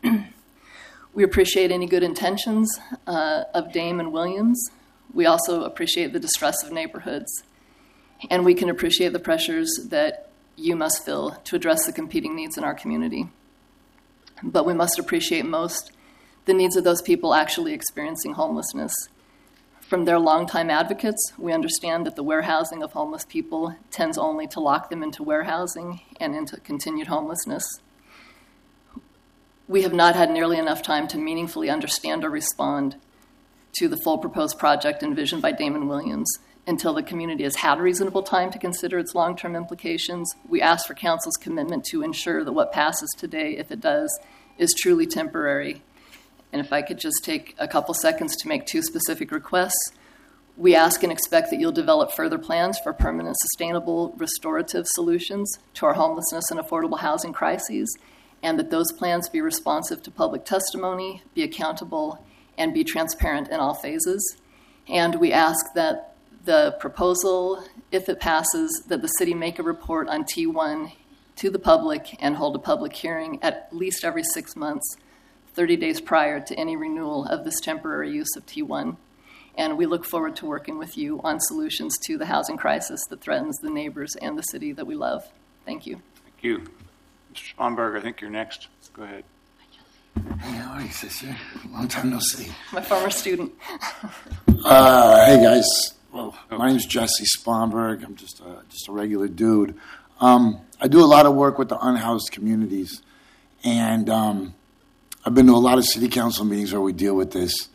We appreciate any good intentions uh, of Dame and Williams. We also appreciate the distress of neighborhoods, and we can appreciate the pressures that you must feel to address the competing needs in our community. But we must appreciate most the needs of those people actually experiencing homelessness. From their longtime advocates, we understand that the warehousing of homeless people tends only to lock them into warehousing and into continued homelessness. We have not had nearly enough time to meaningfully understand or respond to the full proposed project envisioned by Damon Williams. Until the community has had reasonable time to consider its long-term implications, we ask for council's commitment to ensure that what passes today, if it does, is truly temporary. And if I could just take a couple seconds to make two specific requests. We ask and expect that you'll develop further plans for permanent, sustainable, restorative solutions to our homelessness and affordable housing crises, and that those plans be responsive to public testimony, be accountable, and be transparent in all phases. And we ask that the proposal, if it passes, that the city make a report on T one to the public and hold a public hearing at least every six months, thirty days prior to any renewal of this temporary use of T one. And we look forward to working with you on solutions to the housing crisis that threatens the neighbors and the city that we love. Thank you. Thank you. Mister Sponberg, I think you're next. Go ahead. Hey, how are you, sister? Long time no see. My former student. uh, hey, guys. Well, my name's Jesse Sponberg. I'm just a, just a regular dude. Um, I do a lot of work with the unhoused communities, and um, I've been to a lot of city council meetings where we deal with this,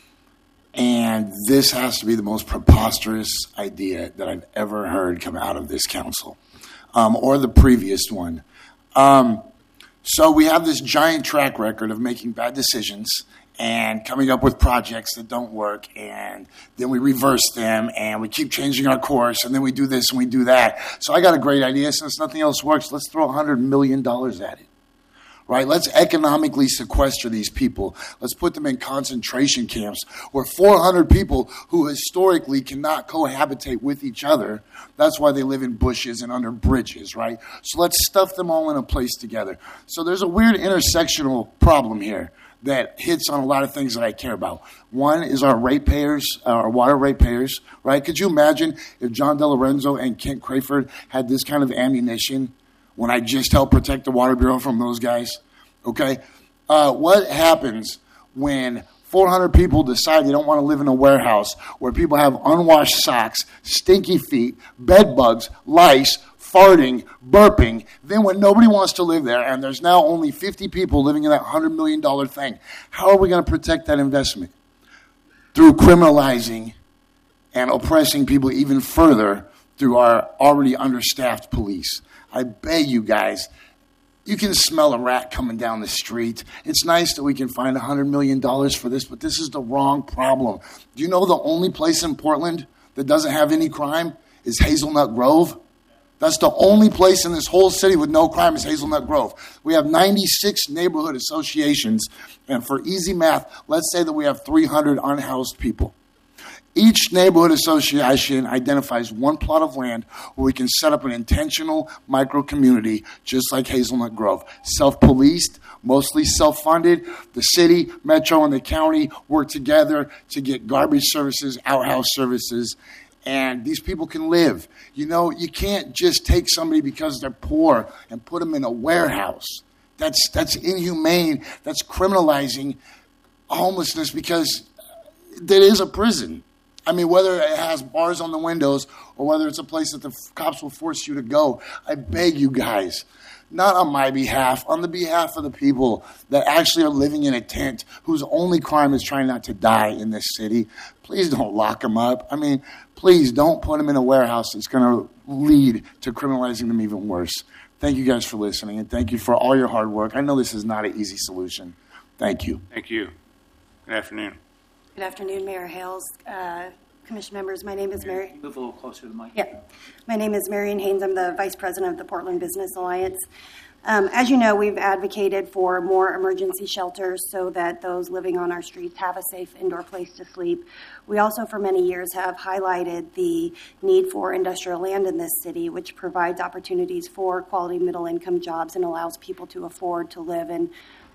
and this has to be the most preposterous idea that I've ever heard come out of this council, um, or the previous one. Um, so we have this giant track record of making bad decisions and coming up with projects that don't work, and then we reverse them, and we keep changing our course, and then we do this and we do that. So I got a great idea. Since nothing else works, let's throw one hundred million dollars at it, right? Let's economically sequester these people. Let's put them in concentration camps where four hundred people who historically cannot cohabitate with each other, that's why they live in bushes and under bridges, right? So let's stuff them all in a place together. So there's a weird intersectional problem here that hits on a lot of things that I care about. One is our ratepayers, our water ratepayers, right? Could you imagine if John DeLorenzo and Kent Crayford had this kind of ammunition when I just helped protect the Water Bureau from those guys? Okay? Uh, what happens when four hundred people decide they don't want to live in a warehouse where people have unwashed socks, stinky feet, bed bugs, lice, farting, burping, then when nobody wants to live there and there's now only fifty people living in that one hundred million dollars thing, how are we going to protect that investment? Through criminalizing and oppressing people even further through our already understaffed police. I beg you guys, you can smell a rat coming down the street. It's nice that we can find one hundred million dollars for this, but this is the wrong problem. Do you know the only place in Portland that doesn't have any crime is Hazelnut Grove? That's the only place in this whole city with no crime is Hazelnut Grove. We have ninety-six neighborhood associations, and for easy math, let's say that we have three hundred unhoused people. Each neighborhood association identifies one plot of land where we can set up an intentional micro-community just like Hazelnut Grove. Self-policed, mostly self-funded. The city, metro, and the county work together to get garbage services, outhouse services, and these people can live. You know, you can't just take somebody because they're poor and put them in a warehouse. That's that's inhumane. That's criminalizing homelessness because that is a prison. I mean, whether it has bars on the windows or whether it's a place that the cops will force you to go, I beg you guys, not on my behalf, on the behalf of the people that actually are living in a tent whose only crime is trying not to die in this city, please don't lock them up. I mean, please don't put them in a warehouse that's going to lead to criminalizing them even worse. Thank you guys for listening, and thank you for all your hard work. I know this is not an easy solution. Thank you. Thank you. Good afternoon. Good afternoon, Mayor Hales, uh, Commission members. My name is Mary. Move a little closer to the mic. Yeah. My name is Marion Haynes. I'm the Vice President of the Portland Business Alliance. Um, as you know, we've advocated for more emergency shelters so that those living on our streets have a safe indoor place to sleep. We also, for many years, have highlighted the need for industrial land in this city, which provides opportunities for quality middle-income jobs and allows people to afford to live in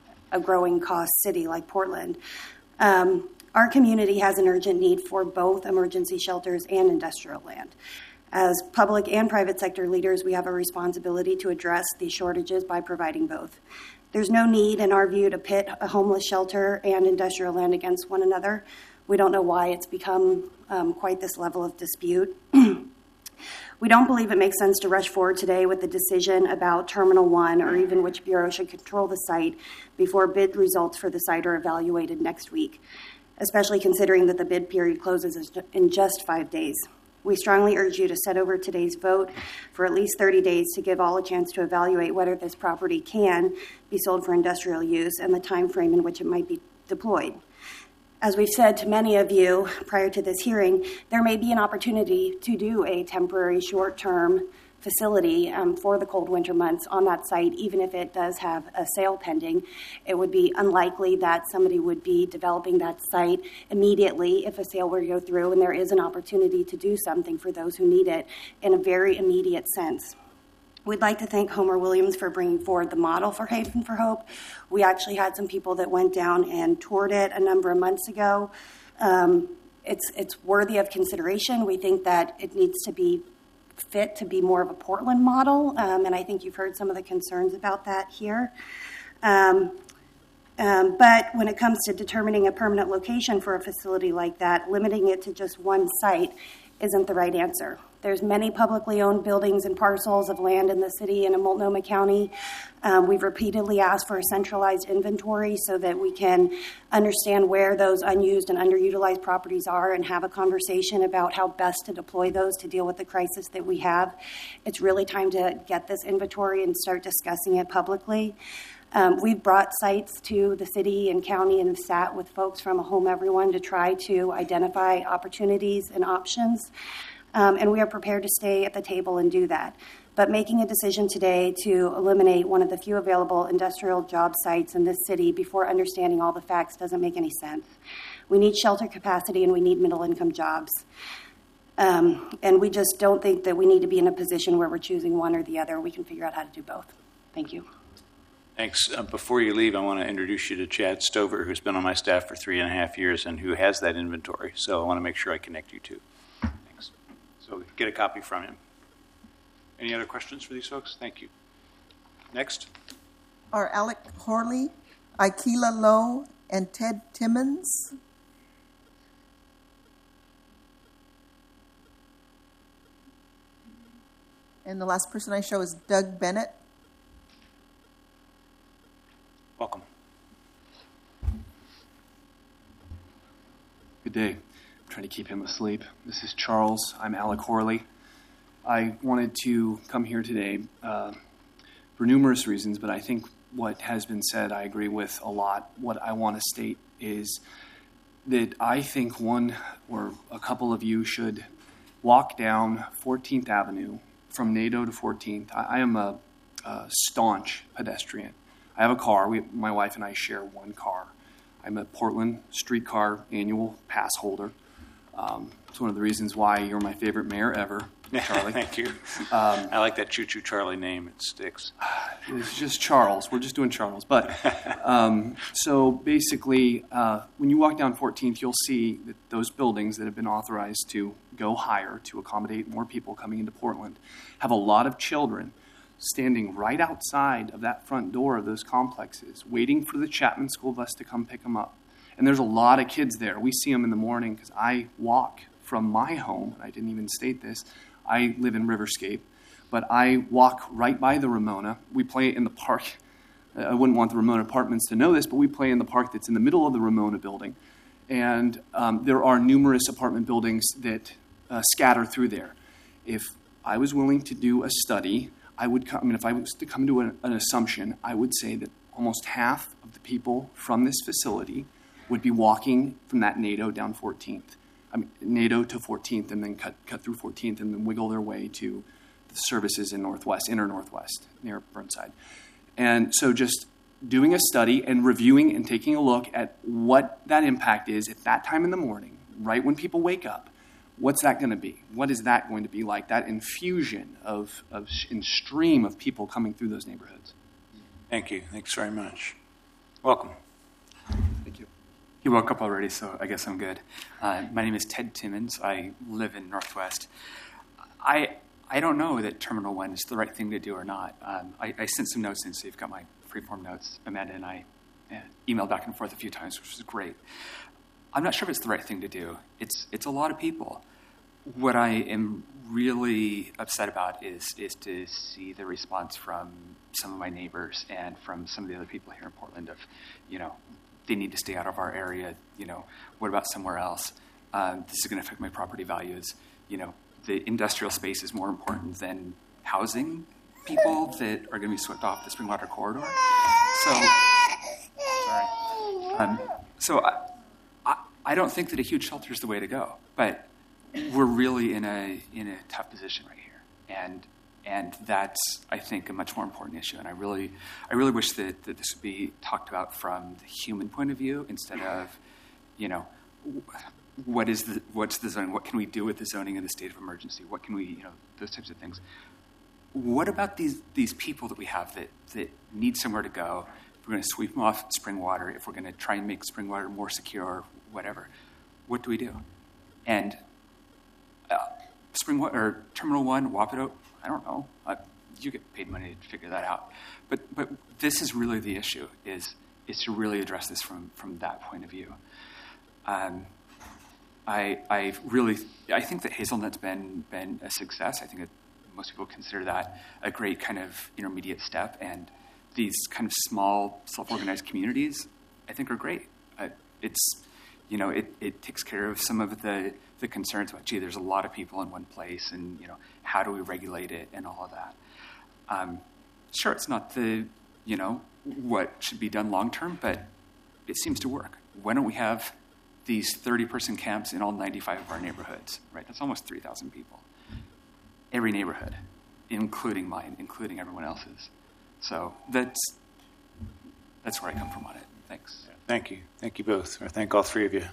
a growing cost city like Portland. Um, Our community has an urgent need for both emergency shelters and industrial land. As public and private sector leaders, we have a responsibility to address these shortages by providing both. There's no need, in our view, to pit a homeless shelter and industrial land against one another. We don't know why it's become um, quite this level of dispute. We don't believe it makes sense to rush forward today with the decision about Terminal one or even which bureau should control the site before bid results for the site are evaluated next week, especially considering that the bid period closes in just five days. We strongly urge you to set over today's vote for at least thirty days to give all a chance to evaluate whether this property can be sold for industrial use and the time frame in which it might be deployed. As we've said to many of you prior to this hearing, there may be an opportunity to do a temporary short-term facility um, for the cold winter months on that site, even if it does have a sale pending. It would be unlikely that somebody would be developing that site immediately if a sale were to go through, and there is an opportunity to do something for those who need it in a very immediate sense. We'd like to thank Homer Williams for bringing forward the model for Haven for Hope. We actually had some people that went down and toured it a number of months ago. Um, it's, it's worthy of consideration. We think that it needs to be fit to be more of a Portland model, um, and I think you've heard some of the concerns about that here. Um, um, but when it comes to determining a permanent location for a facility like that, limiting it to just one site isn't the right answer. There's many publicly owned buildings and parcels of land in the city and in Multnomah County. Um, we've repeatedly asked for a centralized inventory so that we can understand where those unused and underutilized properties are and have a conversation about how best to deploy those to deal with the crisis that we have. It's really time to get this inventory and start discussing it publicly. Um, we've brought sites to the city and county and have sat with folks from Home Everyone to try to identify opportunities and options. Um, and we are prepared to stay at the table and do that. But making a decision today to eliminate one of the few available industrial job sites in this city before understanding all the facts doesn't make any sense. We need shelter capacity and we need middle-income jobs. Um, and we just don't think that we need to be in a position where we're choosing one or the other. We can figure out how to do both. Thank you. Thanks. Uh, before you leave, I want to introduce you to Chad Stover, who's been on my staff for three and a half years and who has that inventory. So I want to make sure I connect you to. Thanks. So get a copy from him. Any other questions for these folks? Thank you. Next. Are Alec Horley, Ikela Lowe, and Ted Timmons. And the last person I show is Doug Bennett. Welcome. Good day. I'm trying to keep him asleep. This is Charles. I'm Alec Horley. I wanted to come here today uh, for numerous reasons, but I think what has been said I agree with a lot. What I want to state is that I think one or a couple of you should walk down fourteenth Avenue from NATO to fourteenth. I, I am a, a staunch pedestrian. I have a car. We, my wife and I share one car. I'm a Portland streetcar annual pass holder. Um, it's one of the reasons why you're my favorite mayor ever, Charlie. Thank you. Um, I like that Choo Choo Charlie name. It sticks. It's just Charles. We're just doing Charles. But um, so basically, uh, when you walk down fourteenth, you'll see that those buildings that have been authorized to go higher to accommodate more people coming into Portland have a lot of children standing right outside of that front door of those complexes, waiting for the Chapman school bus to come pick them up. And there's a lot of kids there. We see them in the morning because I walk from my home. I didn't even state this. I live in Riverscape, but I walk right by the Ramona. We play in the park. I wouldn't want the Ramona Apartments to know this, but we play in the park that's in the middle of the Ramona building. And um, there are numerous apartment buildings that uh, scatter through there. If I was willing to do a study, I would come, I mean, if I was to come to an, an assumption, I would say that almost half of the people from this facility would be walking from that NATO down fourteenth. I mean, NATO to fourteenth and then cut cut through fourteenth and then wiggle their way to the services in Northwest, inner Northwest, near Burnside. And so just doing a study and reviewing and taking a look at what that impact is at that time in the morning, right when people wake up, what's that going to be? What is that going to be like, that infusion of, of in stream of people coming through those neighborhoods? Thank you. Thanks very much. Welcome. Thank you. You woke up already, so I guess I'm good. Uh, my name is Ted Timmons. I live in Northwest. I I don't know that Terminal one is the right thing to do or not. Um, I, I sent some notes in, so you've got my freeform notes. Amanda and I uh, emailed back and forth a few times, which was great. I'm not sure if it's the right thing to do. It's it's a lot of people. What I am really upset about is is to see the response from some of my neighbors and from some of the other people here in Portland of, you know, they need to stay out of our area. You know, what about somewhere else? Um, this is going to affect my property values. You know, the industrial space is more important than housing people that are going to be swept off the Springwater corridor. So, sorry. Um, so I, I, I don't think that a huge shelter is the way to go, but we're really in a in a tough position right here, and and that's, I think, a much more important issue. And I really I really wish that, that this would be talked about from the human point of view instead of, you know, what is the what's the zoning? What can we do with the zoning in the state of emergency? What can we, you know, those types of things. What about these these people that we have that that need somewhere to go? If we're going to sweep them off Springwater, if we're going to try and make Springwater more secure, or whatever, what do we do? And Uh, Springwater or Terminal One, Wapato, I don't know. Uh, you get paid money to figure that out. But but this is really the issue: is is to really address this from from that point of view. Um, I I really I think that Hazelnut's been been a success. I think that most people consider that a great kind of intermediate step, and these kind of small self-organized communities, I think, are great. Uh, it's you know it it takes care of some of the the concerns about, gee, there's a lot of people in one place, and, you know, how do we regulate it and all of that. Um, sure, it's not the, you know, what should be done long term, but it seems to work. Why don't we have these thirty-person camps in all ninety-five of our neighborhoods, right? That's almost three thousand people. Every neighborhood, including mine, including everyone else's. So that's that's where I come from on it. Thanks. Thank you. Thank you both, or thank all three of you.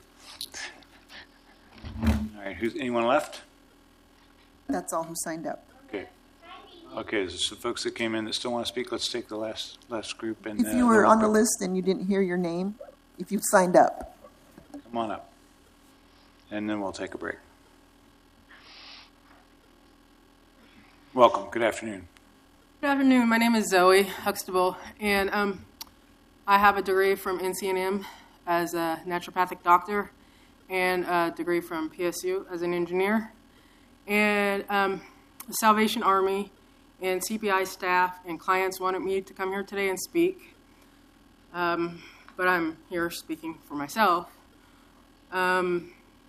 All right, who's, anyone left? That's all who signed up. Okay. Okay, so the folks that came in that still want to speak, let's take the last last group. And If uh, you were we'll on the go. list and you didn't hear your name, if you signed up. Come on up. And then we'll take a break. Welcome. Good afternoon. Good afternoon. My name is Zoe Huxtable, and um, I have a degree from N C N M as a naturopathic doctor and a degree from P S U as an engineer. And um, the Salvation Army and C P I staff and clients wanted me to come here today and speak, um, but I'm here speaking for myself. Um,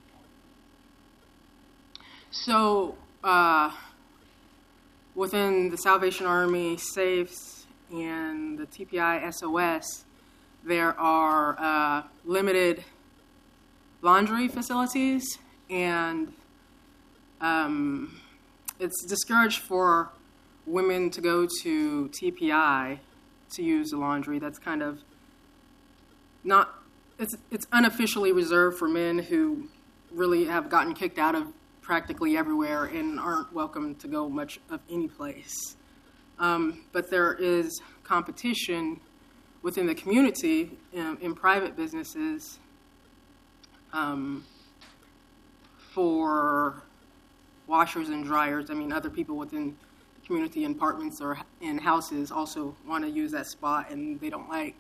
so uh, within the Salvation Army safes and the T P I S O S, there are uh, limited laundry facilities, and um, it's discouraged for women to go to T P I to use the laundry. That's kind of not, it's, it's unofficially reserved for men who really have gotten kicked out of practically everywhere and aren't welcome to go much of any place. Um, but there is competition within the community in, in private businesses um, for washers and dryers. I mean, other people within the community in apartments or in houses also want to use that spot, and they don't like,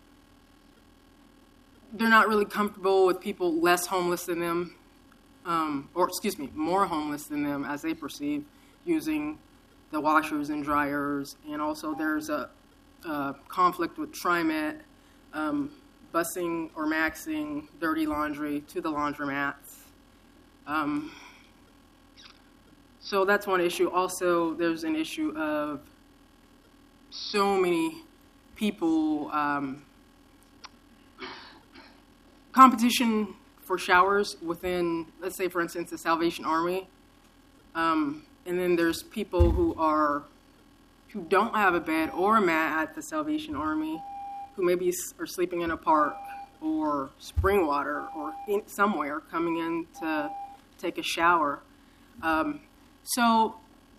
they're not really comfortable with people less homeless than them, um, or excuse me, more homeless than them as they perceive, using the washers and dryers. And also there's a, a conflict with TriMet, um, busing or maxing dirty laundry to the laundromats. Um, so that's one issue. Also, there's an issue of so many people, um, competition for showers within, let's say, for instance, the Salvation Army. Um, and then there's people who are, who don't have a bed or a mat at the Salvation Army, who maybe are sleeping in a park or Springwater or in, somewhere coming in to take a shower. Um, so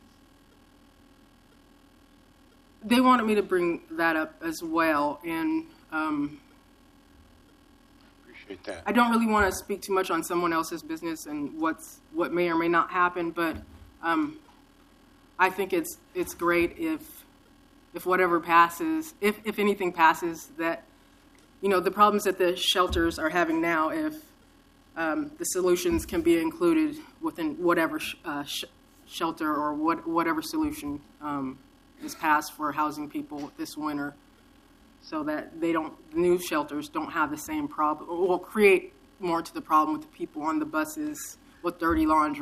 they wanted me to bring that up as well. And um, Appreciate that. I don't really want to speak too much on someone else's business and what's what may or may not happen, but um, I think it's it's great if if whatever passes, if if anything passes, that, you know, the problems that the shelters are having now, if um, the solutions can be included within whatever sh- uh, sh- shelter or what, whatever solution um, is passed for housing people this winter, so that they don't, the new shelters don't have the same problem, or will create more to the problem with the people on the buses with dirty laundry